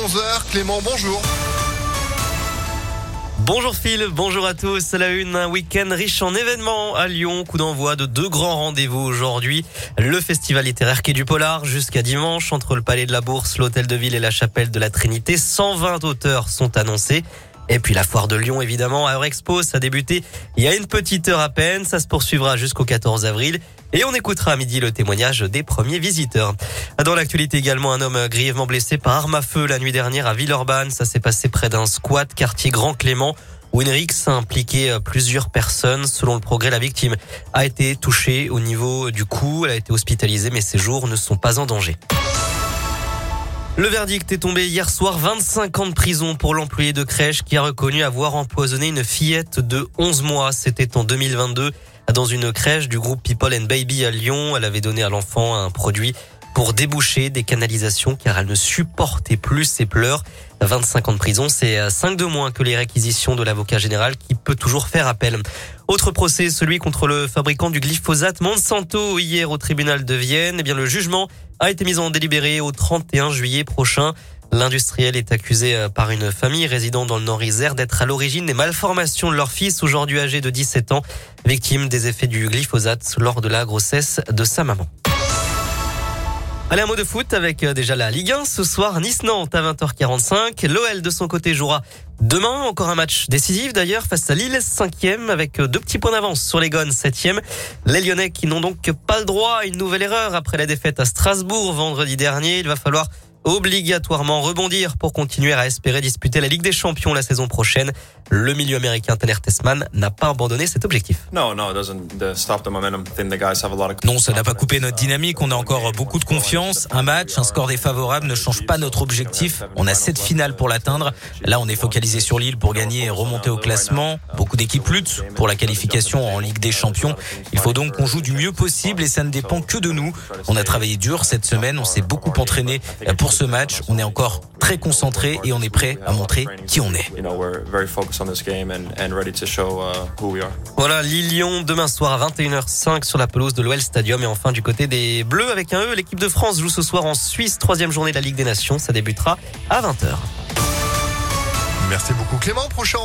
11h. Clément, bonjour. Bonjour Phil, bonjour à tous. À la une, un week-end riche en événements à Lyon. Coup d'envoi de 2 grands rendez-vous aujourd'hui. Le festival littéraire Quai du Polar jusqu'à dimanche entre le Palais de la Bourse, l'Hôtel de Ville et la Chapelle de la Trinité. 120 auteurs sont annoncés. Et puis la foire de Lyon, évidemment, à Eurexpo, ça a débuté il y a une petite heure à peine. Ça se poursuivra jusqu'au 14 avril. Et on écoutera à midi le témoignage des premiers visiteurs. Dans l'actualité également, un homme grièvement blessé par arme à feu la nuit dernière à Villeurbanne. Ça s'est passé près d'un squat, quartier Grand Clément, où une rixe a impliqué plusieurs personnes. Selon le Progrès, la victime a été touchée au niveau du cou. Elle a été hospitalisée, mais ses jours ne sont pas en danger. Le verdict est tombé hier soir, 25 ans de prison pour l'employé de crèche qui a reconnu avoir empoisonné une fillette de 11 mois. C'était en 2022 dans une crèche du groupe People and Baby à Lyon. Elle avait donné à l'enfant un produit pour déboucher des canalisations car elle ne supportait plus ses pleurs. 25 ans de prison, c'est 5 de moins que les réquisitions de l'avocat général qui peut toujours faire appel. Autre procès, celui contre le fabricant du glyphosate Monsanto hier au tribunal de Vienne. Eh bien, le jugement a été mis en délibéré au 31 juillet prochain. L'industriel est accusé par une famille résidant dans le Nord-Isère d'être à l'origine des malformations de leur fils, aujourd'hui âgé de 17 ans, victime des effets du glyphosate lors de la grossesse de sa maman. Allez, un mot de foot avec déjà la Ligue 1. Ce soir, Nice-Nantes à 20h45. L'OL de son côté jouera demain. Encore un match décisif d'ailleurs face à Lille, 5e avec 2 petits points d'avance sur les Gones, 7e. Les Lyonnais qui n'ont donc pas le droit à une nouvelle erreur après la défaite à Strasbourg vendredi dernier. Il va falloir obligatoirement rebondir pour continuer à espérer disputer la Ligue des Champions la saison prochaine. Le milieu américain Tanner Tessman n'a pas abandonné cet objectif. Non, ça n'a pas coupé notre dynamique. On a encore beaucoup de confiance. Un match, un score défavorable ne change pas notre objectif. On a 7 finales pour l'atteindre. Là, on est focalisé sur Lille pour gagner et remonter au classement. Beaucoup d'équipes luttent pour la qualification en Ligue des Champions. Il faut donc qu'on joue du mieux possible et ça ne dépend que de nous. On a travaillé dur cette semaine. On s'est beaucoup entraîné pour ce match. On est encore très concentré et on est prêt à montrer qui on est. Voilà, Lille-Lyon demain soir à 21h05 sur la pelouse de l'OL Stadium. Et enfin du côté des Bleus avec un E, l'équipe de France joue ce soir en Suisse, 3e journée de la Ligue des Nations. Ça débutera à 20h. Merci beaucoup Clément. Prochain